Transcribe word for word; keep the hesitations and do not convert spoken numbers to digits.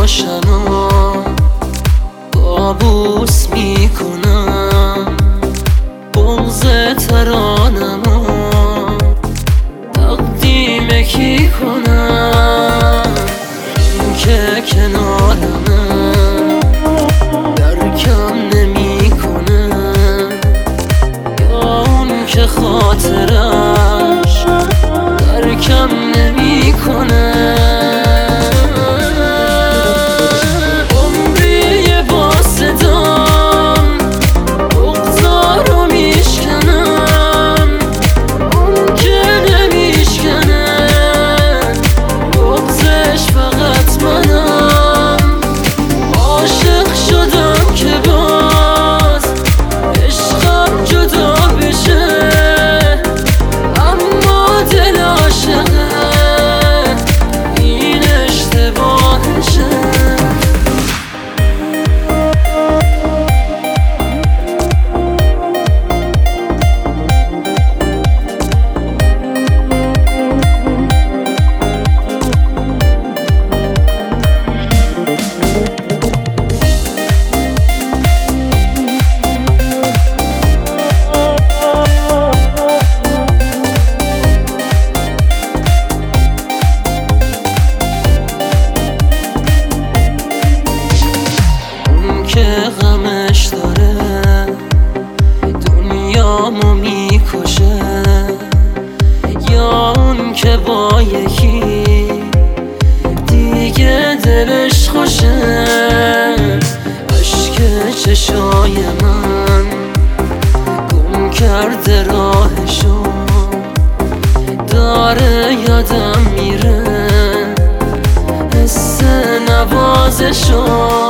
روشنا کابوس میکنم، بغض ترانمو تقدیم کی کنم؟ این که کنارمه درکم نمیکنه، یا اون که خاطرش درکم نمیکنه. که غمش داره دنیامو میکشه، یا اون که با یکی دیگه دلش خوشه. اشک چشای من گم کرده راهشو، داره یادم میره حس نوازشو.